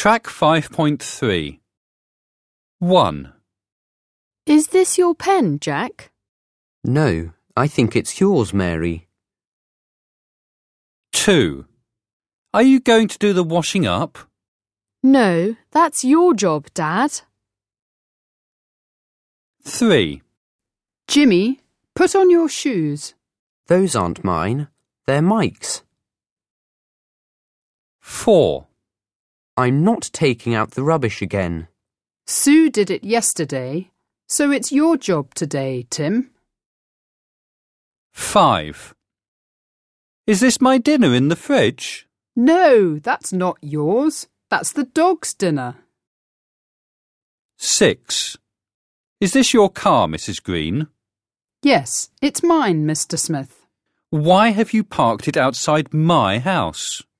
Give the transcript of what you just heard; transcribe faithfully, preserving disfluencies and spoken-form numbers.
Track five point three. one. Is this your pen, Jack? No, I think it's yours, Mary. two. Are you going to do the washing up? No, that's your job, Dad. three. Jimmy, put on your shoes. Those aren't mine. They're Mike's. four. I'm not taking out the rubbish again. Sue did it yesterday, so it's your job today, Tim. five. Is this my dinner in the fridge? No, that's not yours. That's the dog's dinner. six. Is this your car, Missus Green? Yes, it's mine, Mister Smith. Why have you parked it outside my house?